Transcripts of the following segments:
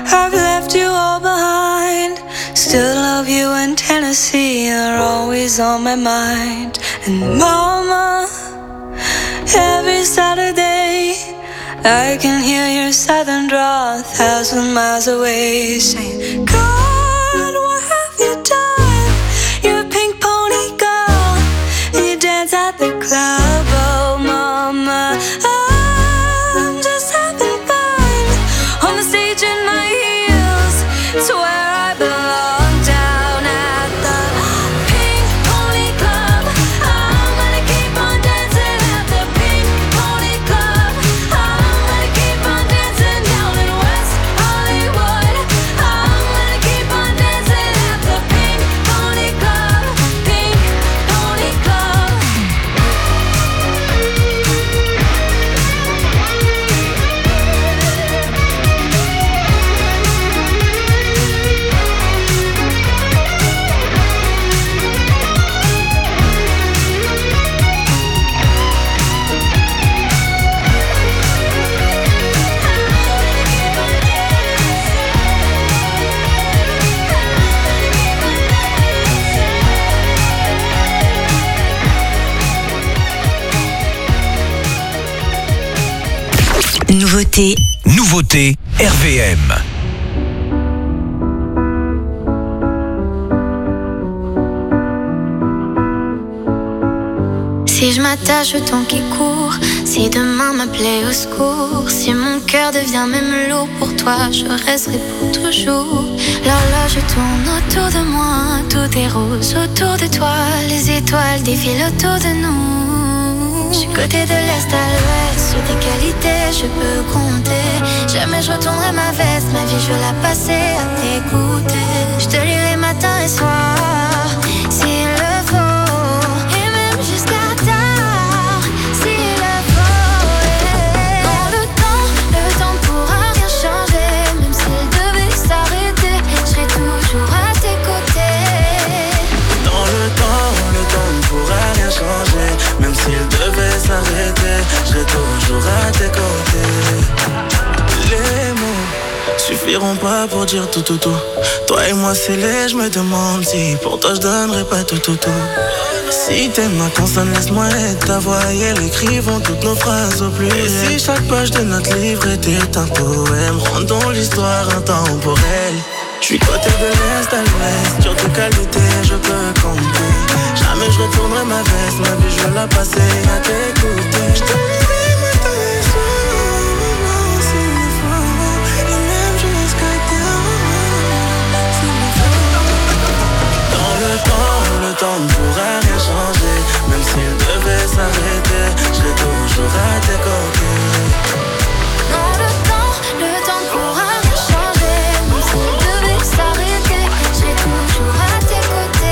I've left you all behind. Still love you in Tennessee. You're always on my mind. And mama, every Saturday I can hear your southern drawl 1,000 miles away, saying, God, what have you done? You're a pink pony girl, and you dance at the club. Oh mama, I'm just having fun on the stage in my heels. It's where I belong, down at the Pink Pony Club. I'm gonna keep on dancing at the Pink Pony Club. I'm gonna keep on dancing down in West Hollywood. I'm gonna keep on dancing at the Pink Pony Club. Pink Pony Club. Nouveauté RVM. Si je m'attache au temps qui court, si demain m'appelait au secours, si mon cœur devient même lourd pour toi, je resterai pour toujours. L'horloge tourne autour de moi, tout est rose autour de toi, les étoiles défilent autour de nous. Je suis côté de l'est à l'ouest, sur tes qualités je peux compter. Jamais je retournerai ma veste, ma vie je veux la passer à t'écouter. Je te lirai matin et soir, s'il le faut, et même jusqu'à tard, s'il le faut. Non, le temps pourra rien changer, même s'il devait s'arrêter, je serai toujours à tes côtés. Dans le temps ne pourra rien changer, même s'il devait s'arrêter, je serai toujours à tes côtés. Les mots suffiront pas pour dire tout. Toi et moi c'est laid, je me demande si pour toi je donnerais pas tout. Si t'aimes ma consonne, laisse-moi être ta voix et elles écrivons toutes nos phrases au pluriel. Et si chaque page de notre livre était un poème, rendons l'histoire intemporelle. Je suis côté de l'est à l'ouest, sur tes qualités je peux compter. Jamais je retournerai ma veste, ma vie je veux la passer à t'écouter. Je te lirai matin et soir, s'il le faut, et même jusqu'à tard, s'il le faut. Dans le temps ne pourra rien changer, même s'il devait s'arrêter, je serai toujours à tes côtés. Non, le temps ne pourra rien changer, même s'il devait s'arrêter, je serai toujours à tes côtés.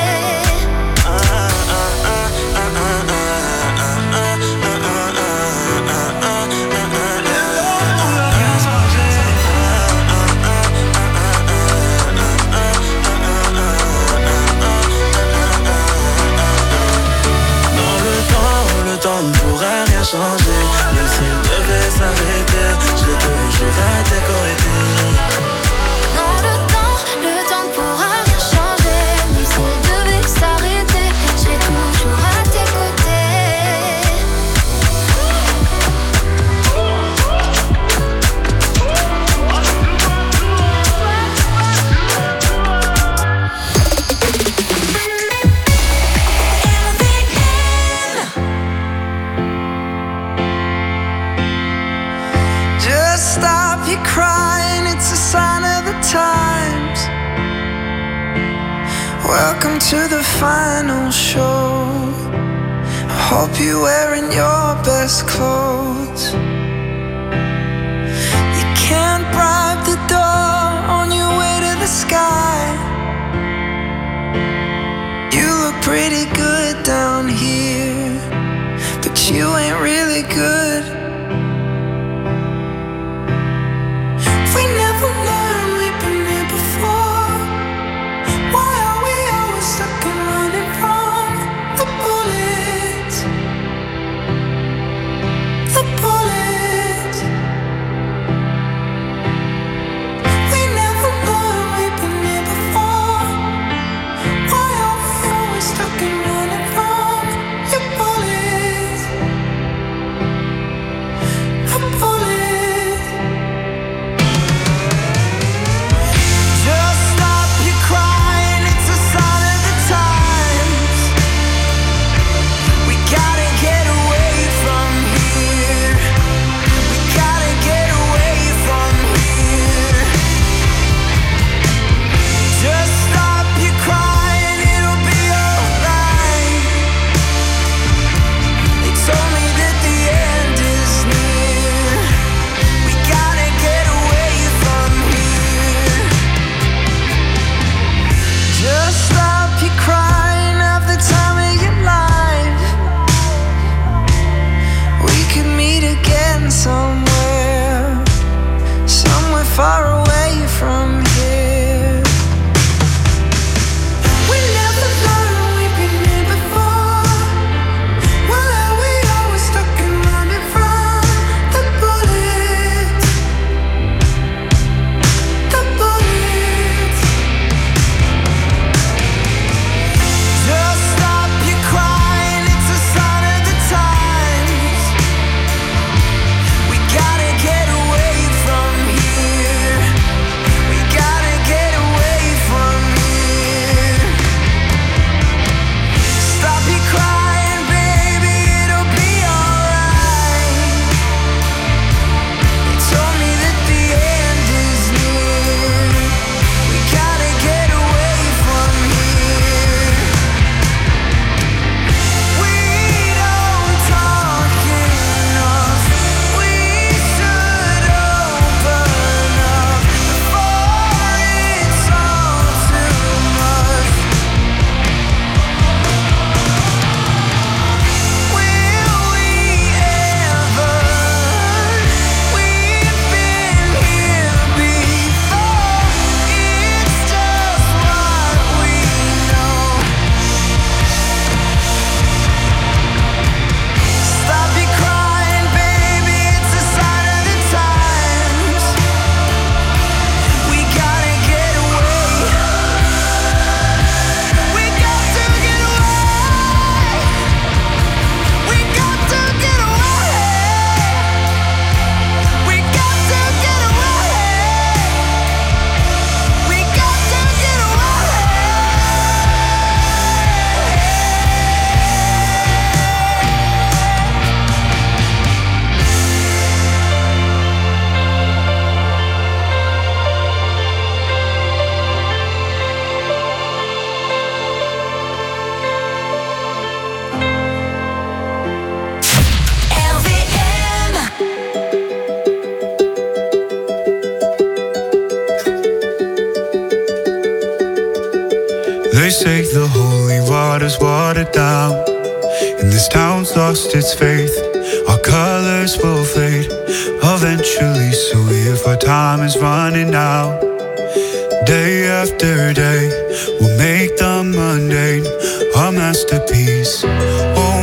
Le temps ne pourra rien changer, même s'il devait s'arrêter, je serai toujours à tes côtés. Non, le temps ne pourra rien changer, même s'il devait s'arrêter, je serai toujours à tes côtés. Stop your crying, it's a sign of the times. Welcome to the final show. I hope you're wearing your best clothes. You can't bribe the door on your way to the sky. You look pretty good down here, but you ain't really good. They say the holy water's watered down, and this town's lost its faith. Our colors will fade eventually, so if our time is running out, day after day, we'll make the mundane a masterpiece. Oh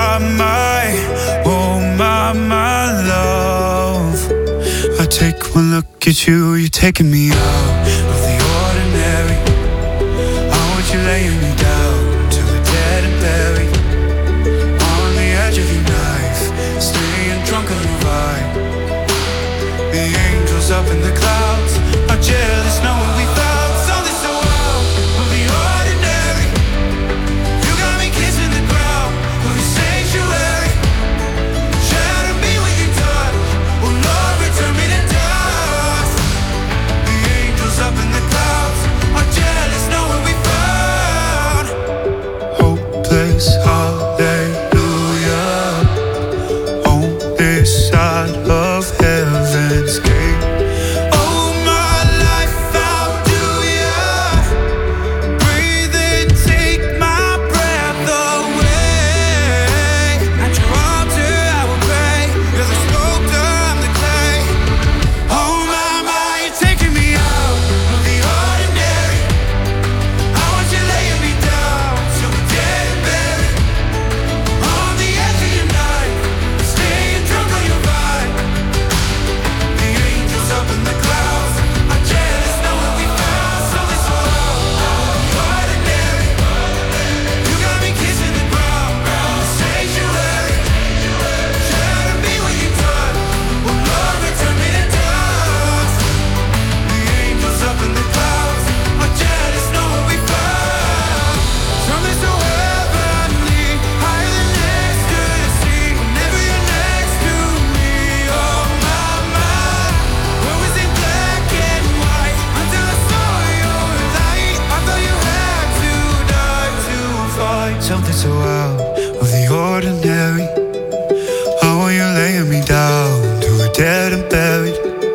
my love, I take one look at you, you're taking me out of the ordinary. I want you laying me down till we're dead and buried, on the edge of your knife, staying drunk on your vibe. The angels up in the clouds are jealous knowing we found something so out of the ordinary. You got me kissing the ground of your sanctuary. Shadow me with your touch, oh Lord, return me to dust. The angels up in the clouds are jealous knowing we found hopeless hallelujah on this side of heaven's gate. Oh my life, how do ya breathe and take my breath away? At your altar I will pray, you're the sculptor, I'm the clay. Oh my, you're taking me out of the ordinary. I want you laying me down till we're dead and buried, on the edge of your knife, staying drunk on your vibe. The angels up in the clouds are jealous knowing we found something so ordinary. You got me kissing the ground, the sanctuary. Shadow me when you touch, oh Lord, return me to dust. The angels up in the clouds are jealous knowing we found something so heavenly, higher than ecstasy. Whenever you're next to me, oh my, what was in black and white until I saw your light. I thought you had to die to fight something so out of the ordinary. Oh, you laying me down till we're dead and buried,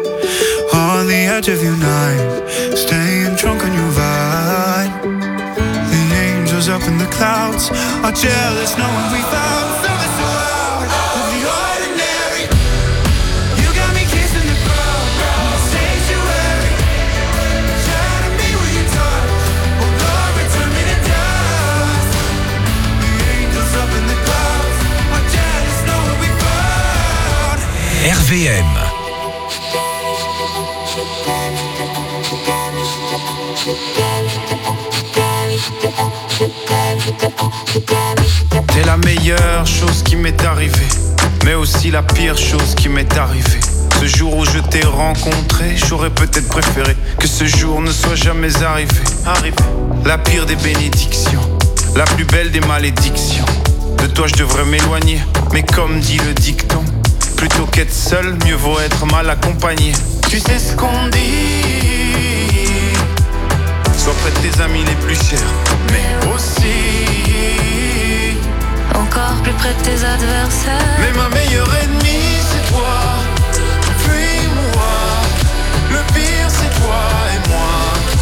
on the edge of your knife, staying drunk on your vibe. The angels up in the clouds are jealous knowing we found something so out of the ordinary. You got me kissing the ground, the sanctuary. Shadow me when you touch, oh Lord, return me to dust. The angels up in the clouds are jealous knowing we found RVM. T'es la meilleure chose qui m'est arrivée, mais aussi la pire chose qui m'est arrivée. Ce jour où je t'ai rencontré, j'aurais peut-être préféré que ce jour ne soit jamais arrivé. La pire des bénédictions, la plus belle des malédictions. De toi je devrais m'éloigner, mais comme dit le dicton, plutôt qu'être seul, mieux vaut être mal accompagné. Tu sais ce qu'on dit, sois près de tes amis les plus chers, mais aussi Encore plus près de tes adversaires. mais ma meilleure ennemie c'est toi, puis moi. Le pire c'est toi et moi.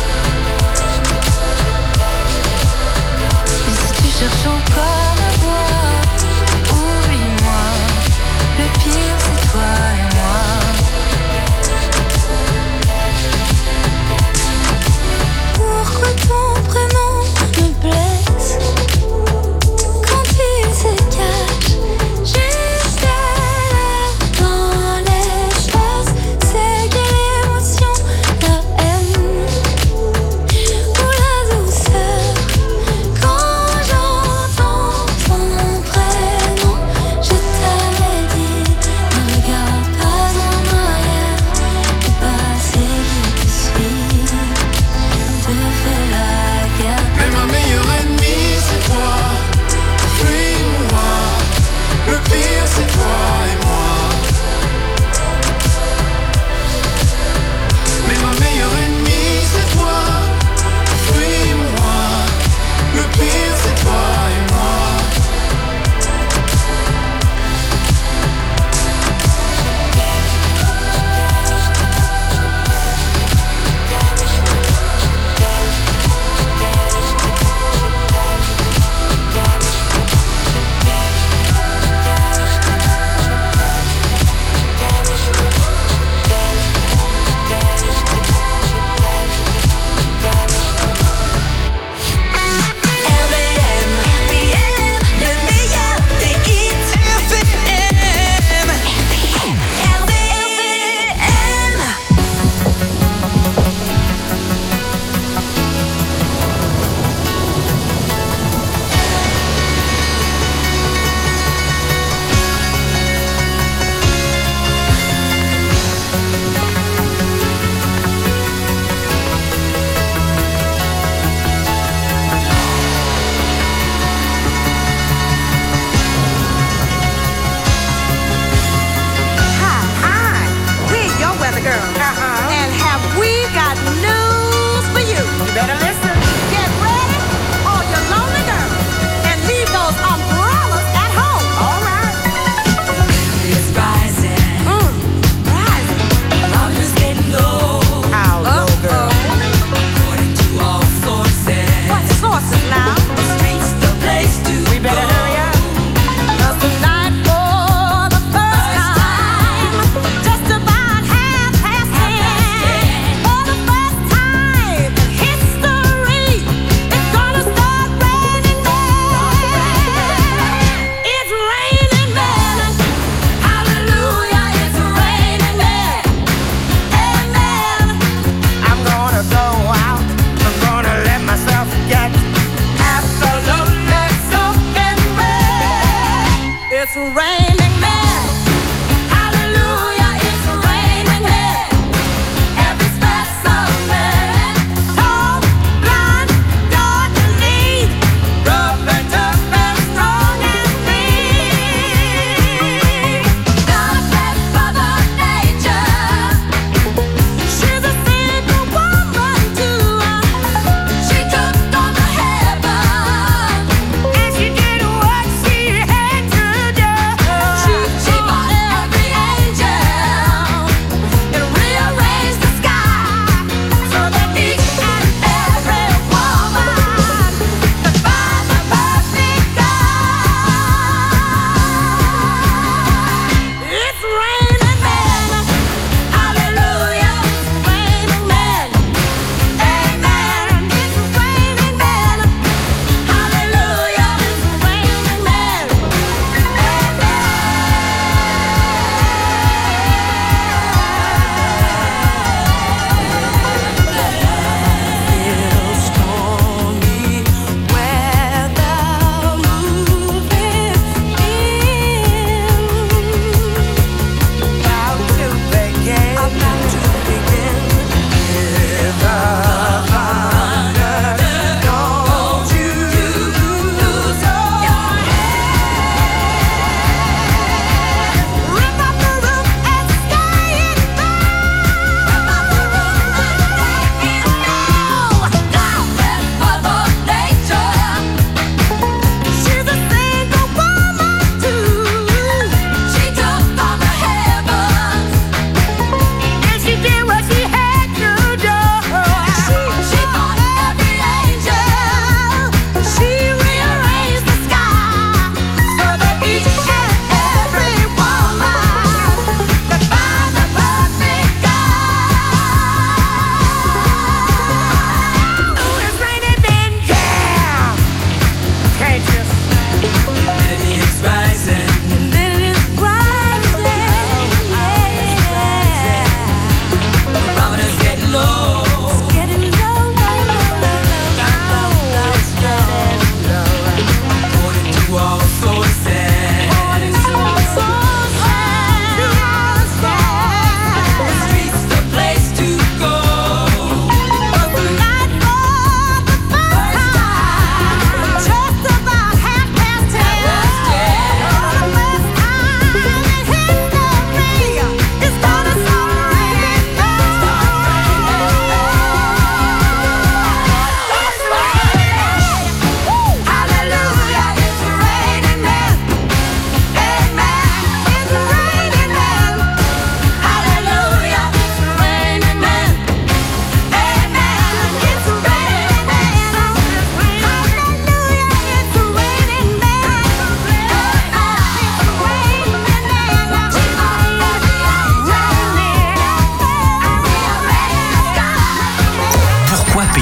Et si tu cherches encore à voir, oublie-moi. Le pire c'est toi et moi.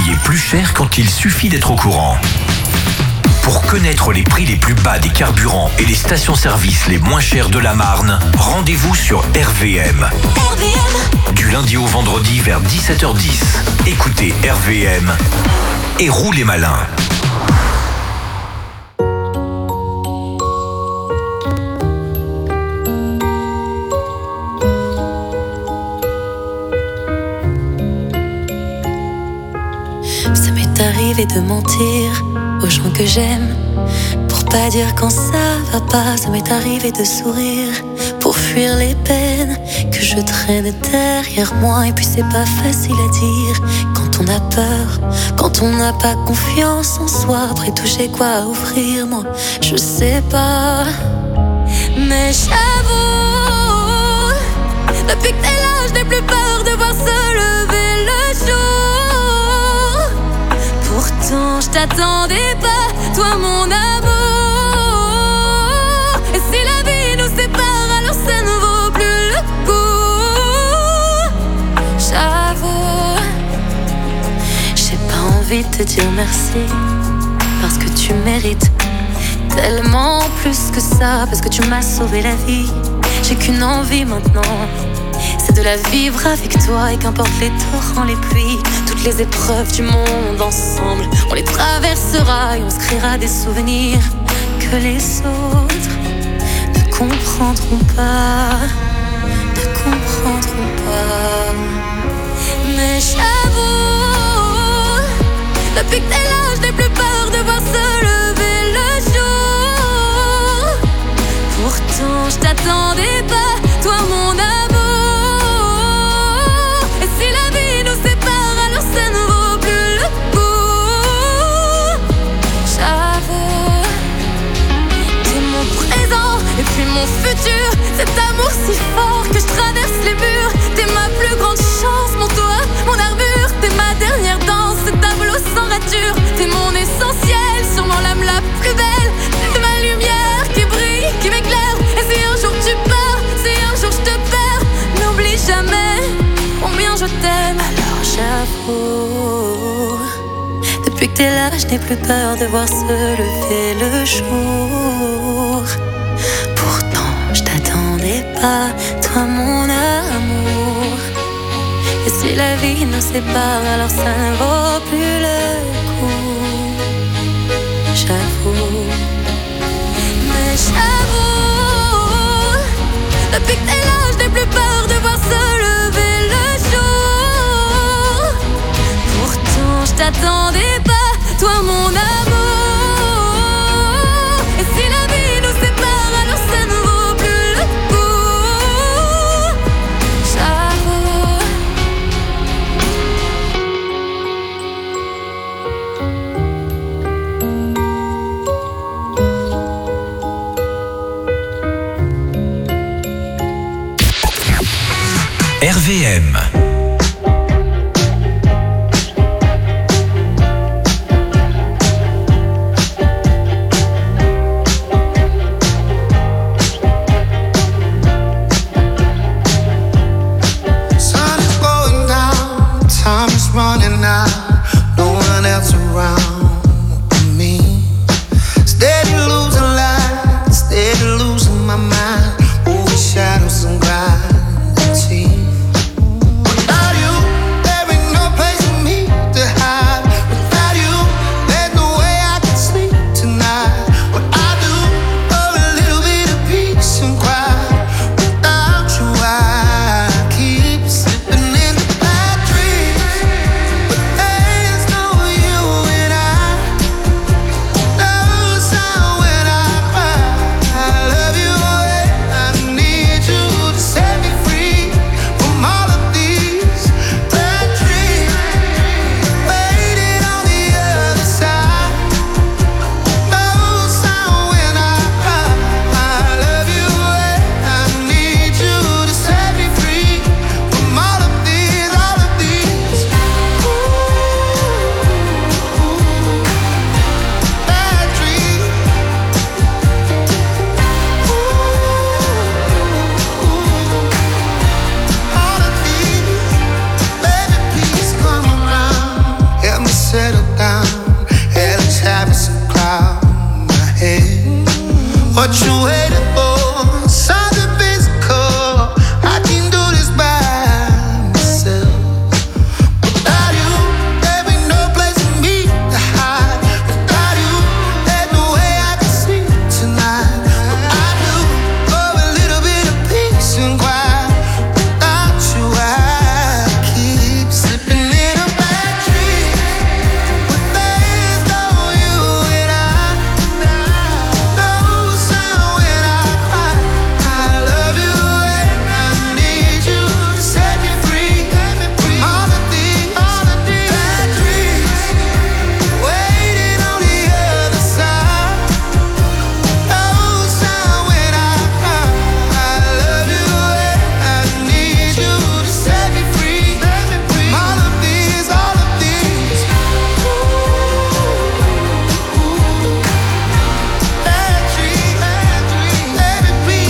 payer plus cher quand il suffit d'être au courant. Pour connaître les prix les plus bas des carburants et les stations-service les moins chères de la Marne, rendez-vous sur RVM. Du lundi au vendredi vers 17h10. Écoutez RVM et roulez malin. Ça m'est arrivé de mentir aux gens que j'aime pour pas dire quand ça va pas. Ça m'est arrivé de sourire pour fuir les peines que je traîne derrière moi. Et puis c'est pas facile à dire quand on a peur, quand on n'a pas confiance en soi. Après tout j'ai quoi à offrir, moi je sais pas. Mais j'avoue, depuis que t'es là je n'ai plus peur de voir se lever le jour. Pourtant je t'attendais pas, toi mon amour. Et si la vie nous sépare, alors ça ne vaut plus le coup. J'avoue, j'ai pas envie de te dire merci, parce que tu mérites tellement plus que ça, parce que tu m'as sauvé la vie. J'ai qu'une envie maintenant, c'est de la vivre avec toi. Et qu'importe les torrents, les pluies, toutes les épreuves du monde ensemble, on les traversera et on se créera des souvenirs que les autres ne comprendront pas, ne comprendront pas. Mais j'avoue, depuis que t'es là, je n'ai plus peur de voir se lever le jour. Pourtant je t'attendais pas, toi mon amour. Et si la vie nous sépare, alors ça ne vaut plus le coup. J'avoue, t'es mon présent et puis mon futur. Cet amour si fort que je traverse les murs. T'es ma plus grande chance, mon toit, mon armure. T'es ma dernière danse, ce tableau sans rature. T'es mon essentiel, sûrement l'âme la plus belle. T'es ma lumière qui brille, qui m'éclaire. Et si un jour tu pars, si un jour je te perds, n'oublie jamais combien je t'aime. Alors j'avoue, depuis que t'es là, je n'ai plus peur de voir se lever le jour. Pourtant je t'attendais pas, toi mon amour. Et si la vie nous sépare, alors ça ne vaut plus le coup. J'avoue, mais j'avoue, depuis que t'es là, je n'ai plus peur de voir se lever le jour. Pourtant je t'attendais pas, toi mon amour. Et si la vie nous sépare, alors ça ne vaut plus le coup. J'avoue. RVM. Sun is going down, time is running out, no one else around me. Steady losing light, steady losing my mind, over shadows and gravity. what you waiting for? Something physical. I can do this by myself. Without you, there ain't no place for me to hide. Without you, there's no way I can sleep tonight. I do for a little bit of peace and quiet. Without you, I keep slipping in a bad dream. But there's no you and I. No sound when I cry. I love you and I need you to set me free. All the things, bad dreams, waiting on the other side. No sound when I cry. I love you and I need you to set me free. All of these, bad dreams, let me be.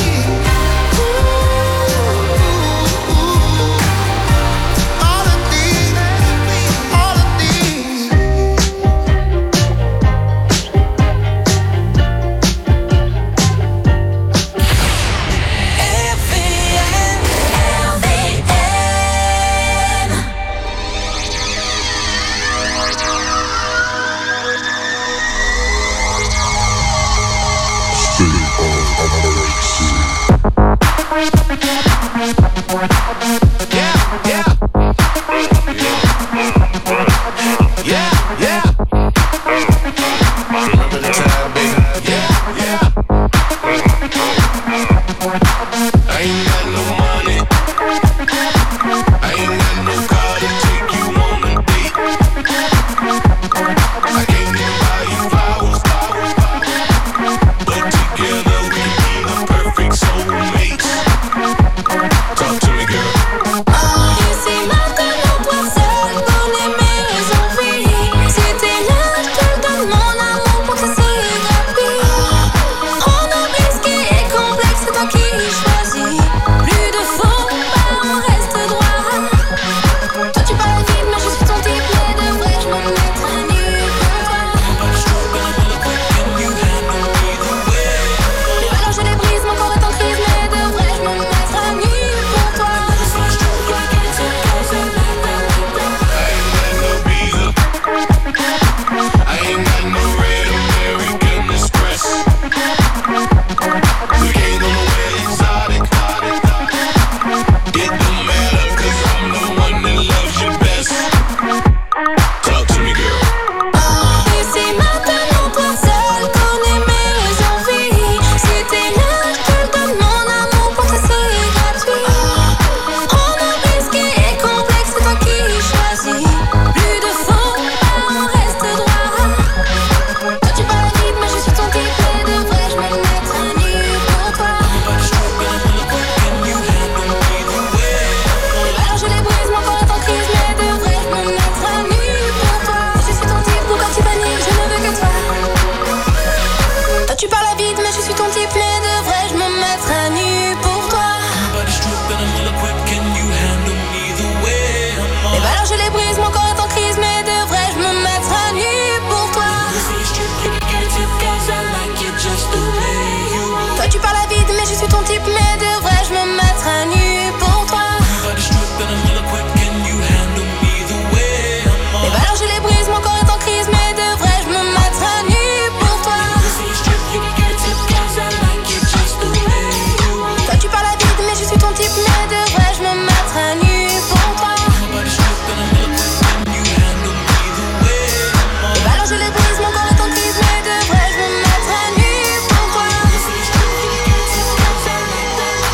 All of these, all of these. Remember the time, baby. I ain't got no money. I ain't got no car to take you on a date. I can't even buy you flowers, but together we be the perfect soulmates. Talk to me, girl. Et c'est maintenant toi seul pour les meilleures envies. Si t'es là, je te donne mon amour pour que ça soit gratuit. On a risqué et complexe, c'est toi qui choisis. Plus de faux pas, on reste droit. Toi tu parles vite, mais je suis ton type. Mais de vrai, je me mettrai à nu pour toi. Les valeurs, je les brise, mon corps est en crise. Mais de vrai, je me mettrai à nu pour toi. I ain't got no red American Express. We ain't on the way exotic. It don't matter, cause I'm the one that loves you best. Talk to me, girl. Et c'est maintenant toi seul qu'on est mes envies. Si t'es là, je te donne mon amour pour que ça soit gratuit. On a risqué et complexe, c'est toi qui choisis. Plus de faux pas, on reste droit. Toi tu parles vite, mais je suis ton type. Et de vrai, je me mettrai à nu pour toi. Les valeurs, je les brise, mon corps est en crise. Mais de vrai, je me mettrai à nu pour toi. Je suis ton type, pourquoi tu paniques, je ne veux que toi. Toi tu parles vite, mais je suis ton type. Mais de vrai, je me mettrai à nu pour toi. Les valeurs, je les brise, mon corps est en crise. Mais de vrai, je me mettrai à nu pour toi. Toi tu parles vite, mais je suis ton type. Mais de vrai, je me mettrai à nu pour toi. Les valeurs, je les brise, mon corps est en crise. Mais de vrai, je me mettrai à nu pour toi. Toi tu parles vite, mais je suis ton type. Mais de vrai, je me mettrai à nu pour toi. Les valeurs, je les brise, mon corps est en crise. Mais de vrai, je me mettrai à nu pour toi.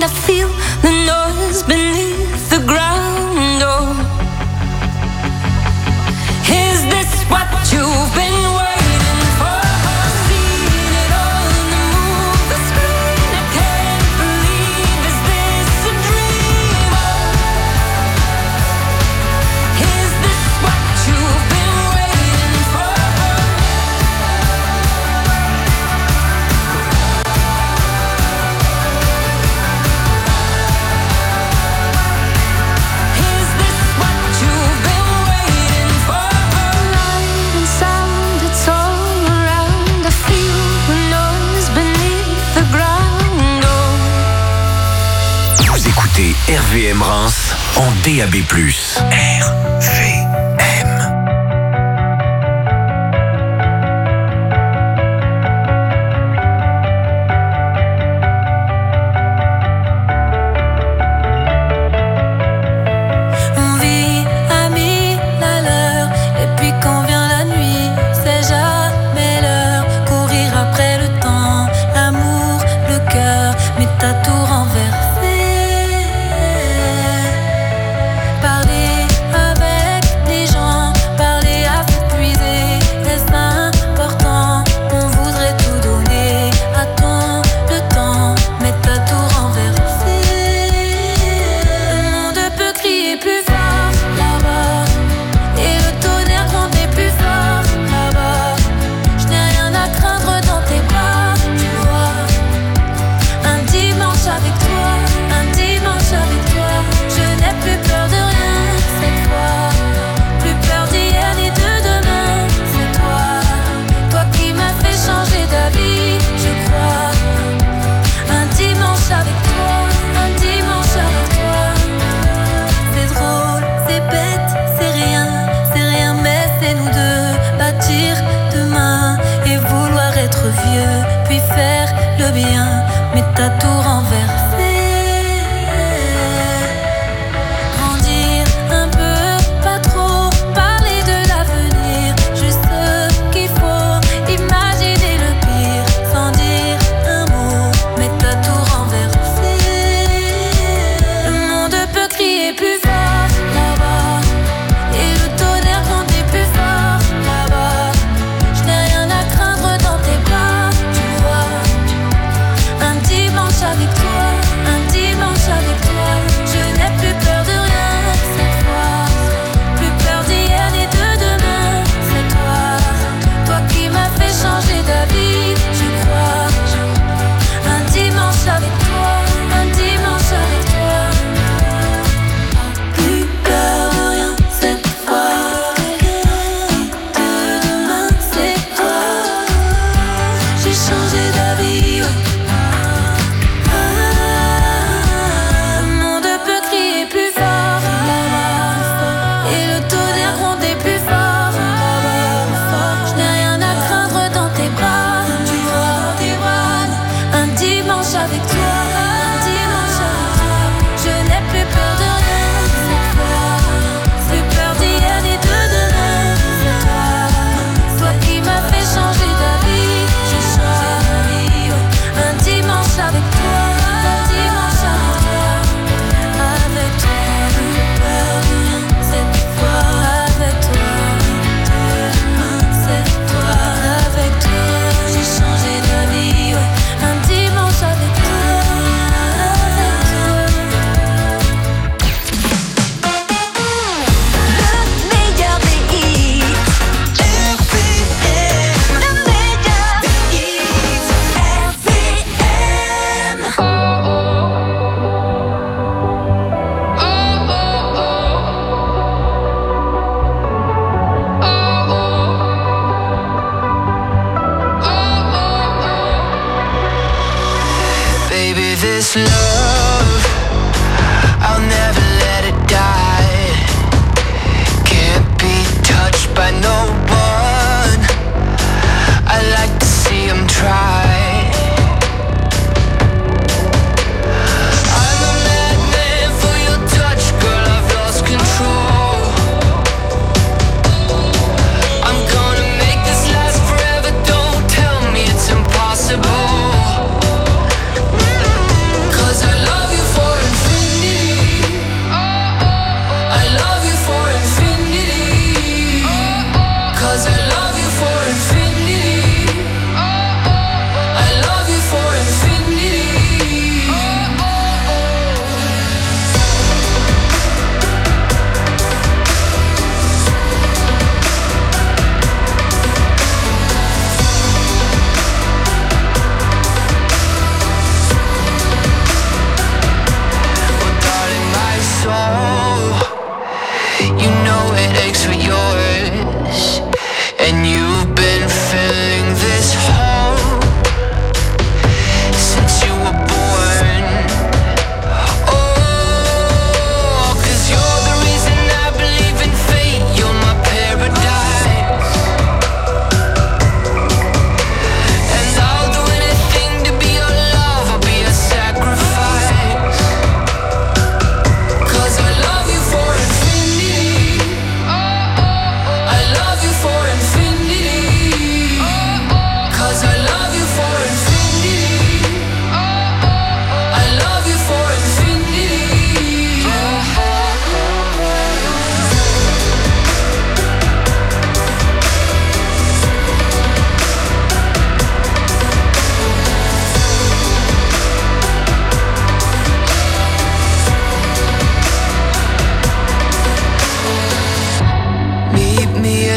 I feel the noise beneath the ground. Oh, is this what you've been waiting for? Seen it on the movie screen. I can't believe, is this a dream? Is this what you've been waiting for? Is this what you've been waiting for? Light and sound, it's all around. I feel the noise beneath the ground. Oh. Vous écoutez RVM Reims en DAB+. RVM. On vit à mille à l'heure, et puis quand vient la nuit, c'est jamais l'heure. Courir après le temps, l'amour, le cœur, mais t'as tout renversé. Parler avec des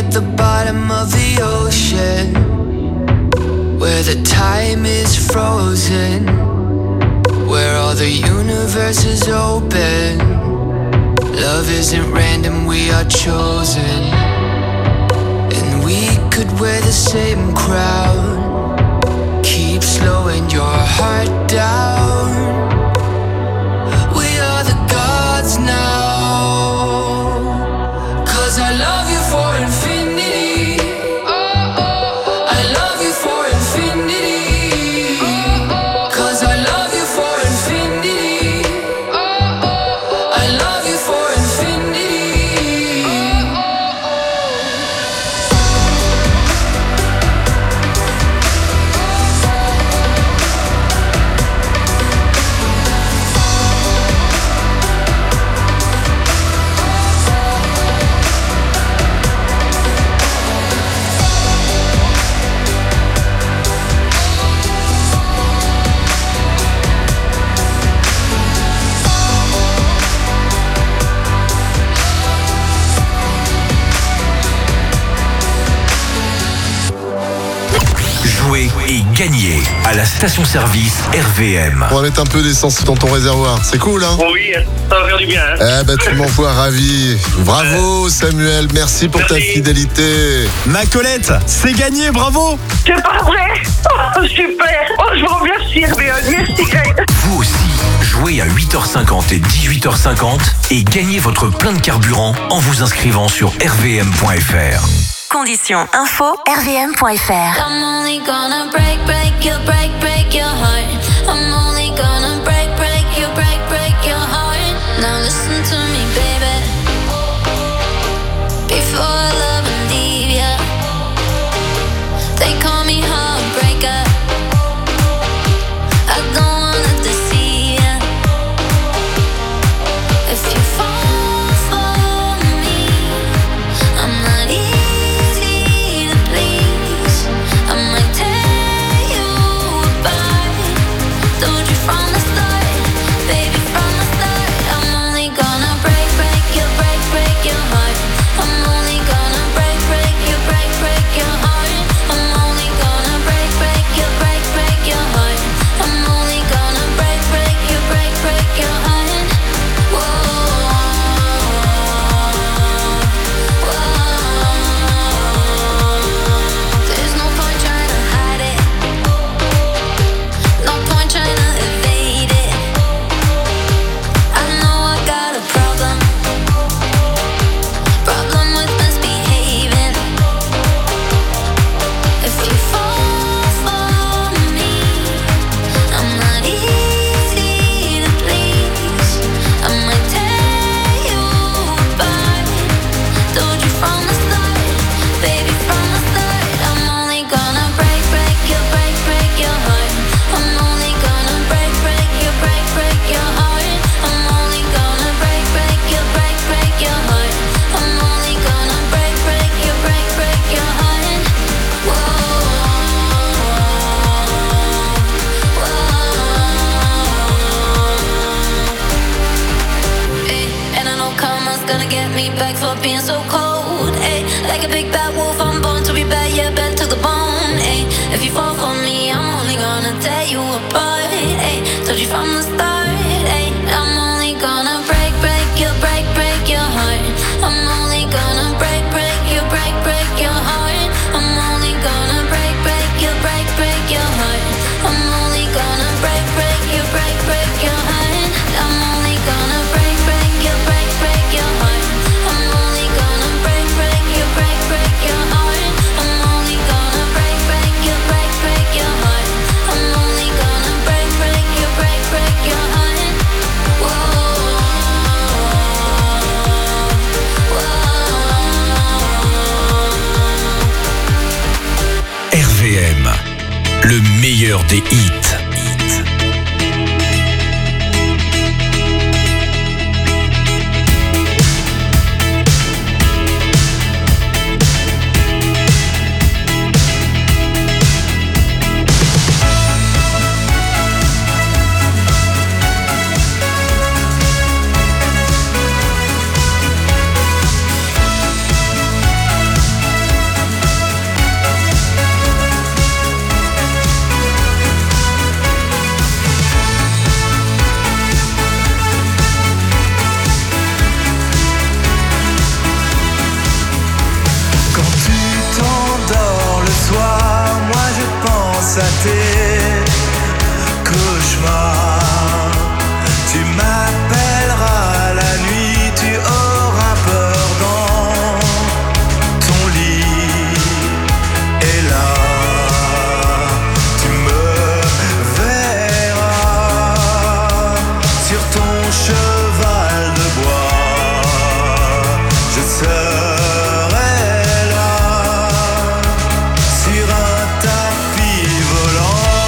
at the bottom of the ocean, where the time is frozen, where all the universe is open. Love isn't random, we are chosen. And we could wear the same crown. Keep slowing your heart down. We are the gods now. 'Cause I love you for infinity. I love you for infinity. 'Cause I love you for infinity. I love you for infinity. Jouez et gagnez à la station-service RVM. On va mettre un peu d'essence dans ton réservoir. C'est cool, hein? Oui, ça va faire du bien. Hein. Eh ben, tu m'envoies ravi. Bravo, Samuel. Merci pour ta fidélité. Ma Colette, c'est gagné, bravo. C'est pas vrai. Oh, super. Oh, je vous remercie, RVM. Merci, Greg. Vous aussi, jouez à 8h50 et 18h50 et gagnez votre plein de carburant en vous inscrivant sur rvm.fr. Conditions info rvm.fr. I'm only gonna break your heart. I'm only gonna break your heart. Now listen to me, baby. Before I love and leave ya, they call me heartbreaker. I don't wanna deceive ya. If you fall for me, I'm not easy to please. I might tear you apart. Told you from the start, baby, from the start. I'm only gonna break your heart. I'm only gonna break your heart. I'm only gonna break your heart. I'm only gonna break your heart. Whoa, there's no point trying to hide it. No point trying to evade it. I know I got a problem with misbehaving. If you fall for me, I'm not easy to please. I might tear you apart. Told you from the start, baby, from the start. I'm only gonna break your heart. I'm only gonna break your heart. I'm only gonna break your heart. I'm only gonna break your heart. Hey, and I know karma's gonna get me back for being so cold. Hey, like a big bad wolf, I'm born to be bad, yeah, bad to the bone. Hey, if you fall for me, I'm only gonna tear you apart. Hey, told you from the start. Hey, I'm only gonna break your heart. I'm only gonna break your heart. I'm only gonna break your heart. I'm only gonna break your heart. I'm only gonna break your heart. I'm only gonna break your heart. I'm only gonna break your heart. I'm only gonna break your heart. RVM, le meilleur des hits. à tes cauchemars. Tu m'appelleras la nuit, tu auras peur dans ton lit. Et là, tu me verras sur ton cheval de bois. Je serai là sur un tapis volant.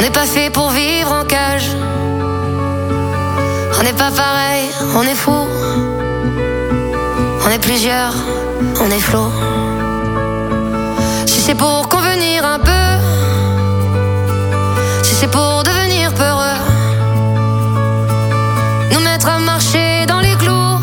n'est pas fait pour vivre en cage. On n'est pas pareil, on est fou. On est plusieurs, on est flou. Si c'est pour convenir un peu, si c'est pour devenir peureux, nous mettre à marcher dans les clous,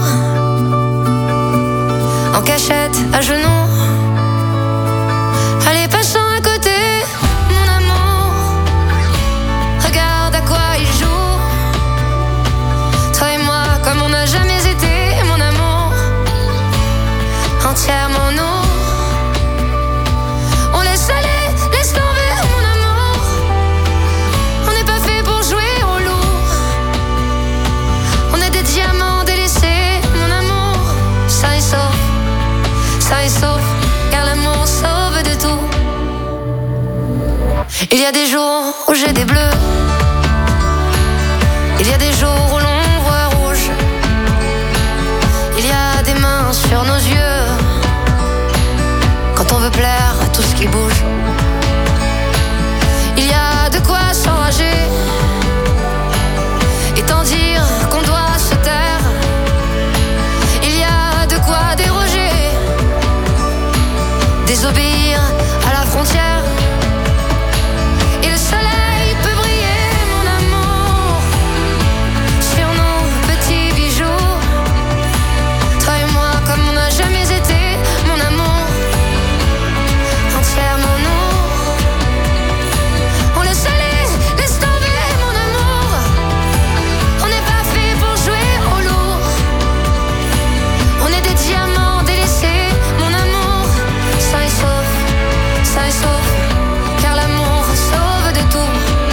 en cachette, à genoux. Allez, passons à côté, mon amour. Regarde à quoi il joue. Toi et moi, comme on n'a jamais été, mon amour. Entièrement nous. On laisse aller, laisse tomber, mon amour. On n'est pas fait pour jouer au loup. On est des diamants délaissés, mon amour. Ça et sauf, car l'amour sauve de tout. Il y a des jours où j'ai des bleus. Il y a des jours où l'on voit rouge. Il y a des mains sur nos yeux quand on veut plaire à tout ce qui bouge. Il y a de quoi s'enrager et tant dire qu'on doit se taire. Il y a de quoi déroger, désobéir à la frontière. Et le soleil peut briller, mon amour, sur nos petits bijoux. Toi et moi, comme on n'a jamais été, mon amour. Entièrement nous. On laisse aller, laisse tomber, mon amour. On n'est pas fait pour jouer au lourd. On est des diamants délaissés, mon amour. Ça et sauf, car l'amour sauve de tout.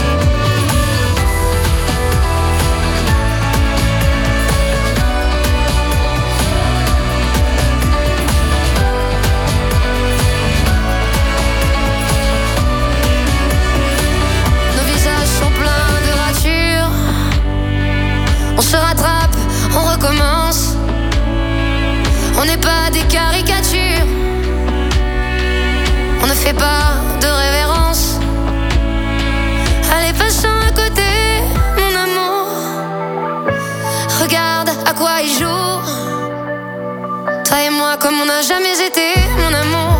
Nos visages sont pleins de ratures. On se rattrape, on recommence. On n'est pas des caricatures. On ne fait pas de révérence. Allez, passons à côté, mon amour. Regarde à quoi il joue. Toi et moi, comme on n'a jamais été, mon amour.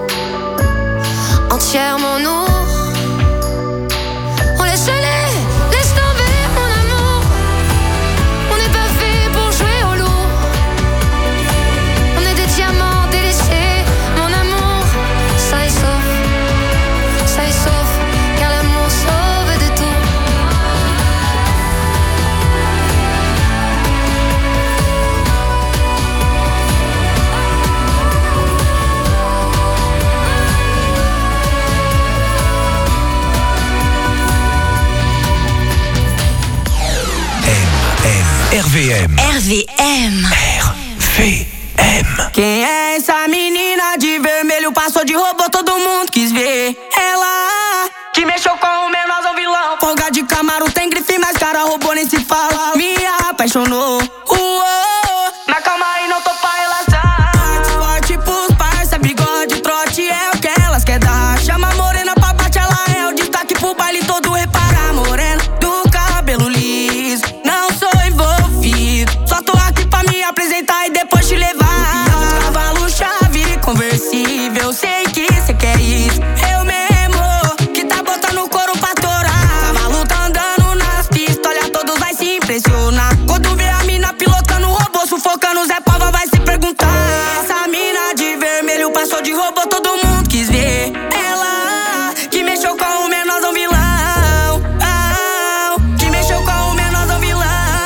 Entièrement nous. On laisse aller, laisse tomber, mon amour. On n'est pas fait pour jouer au loup. On est des diamants délaissés, mon amour. Ça et sauf, car l'amour sauve de tout. RVM. RVM. Quem é essa menina de vermelho? Passou de robô, todo mundo quis ver. Ela que mexeu com o menosão vilão. Folga de Camaro, tem grife, mas cara roubou, nem se fala. Me apaixonou. Mas calma aí, não tô pra relaxar. Forte pros parça, bigode, trote é o que elas quer dar. Chama a morena pra bate, ela é o destaque pro baile todo. Repara, morena do cabelo liso. Não sou envolvido, só tô aqui pra me apresentar e depois te levar. Cavalo, chave, conversível. Sei que cê quer isso. Eu mesmo que tá botando o couro pra torar. Cavalo tá andando nas pistas, olha, todos vai se impressionar. Quando vê a mina pilotando o robô, sufocando, Zé Pava vai se perguntar. Essa mina de vermelho passou de robô, todo mundo quis ver. Ela que mexeu com o menorzão vilão. Que mexeu com o menorzão vilão.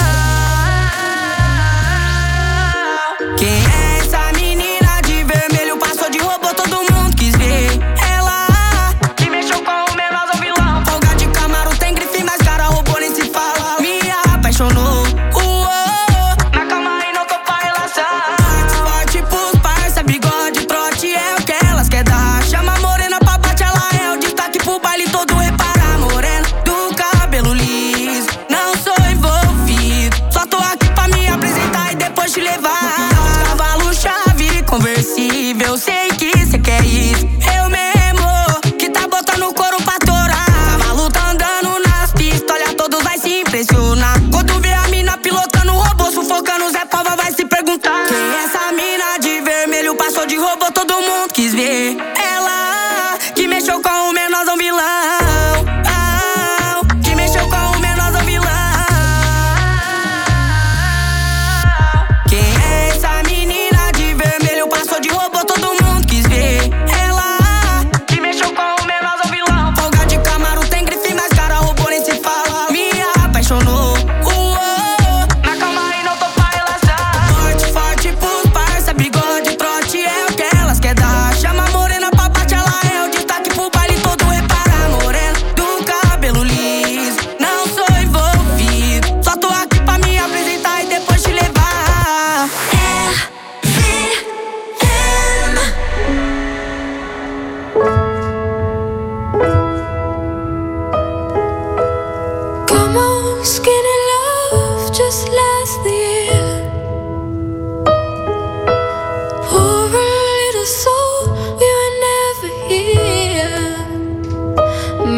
Quem é essa menina de vermelho? Passou de robô, todo mundo quis ver. Ela que mexeu com o menorzão vilão. Folga de Camaro, tem grife, mas cara roubou, nem se fala. Me apaixonou. Mas calma aí, não tô pra relaxar. Forte pros parça, bigode, trote é o que elas quer dar. Chama a morena pra bate, ela é o destaque pro baile todo. Repara, morena do cabelo liso. Não sou envolvido, só tô aqui pra me apresentar e depois te levar. Cavalo, chave, conversível. Sei que cê quer isso. Eu mesmo que tá botando o couro pra torar. Cavalo tá andando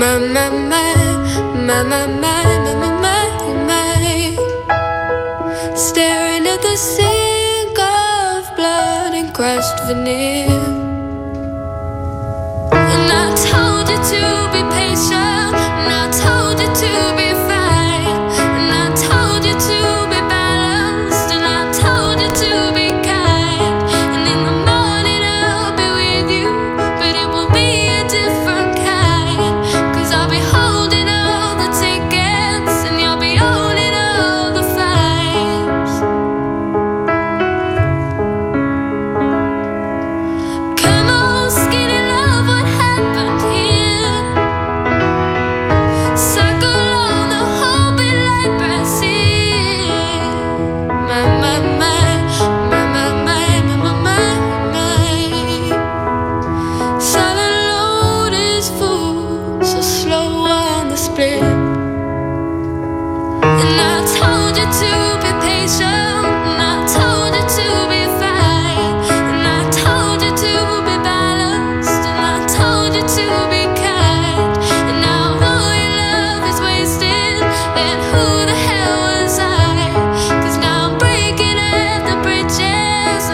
Staring at the sink of blood and crushed veneer. And I told you to be patient, and I told you to be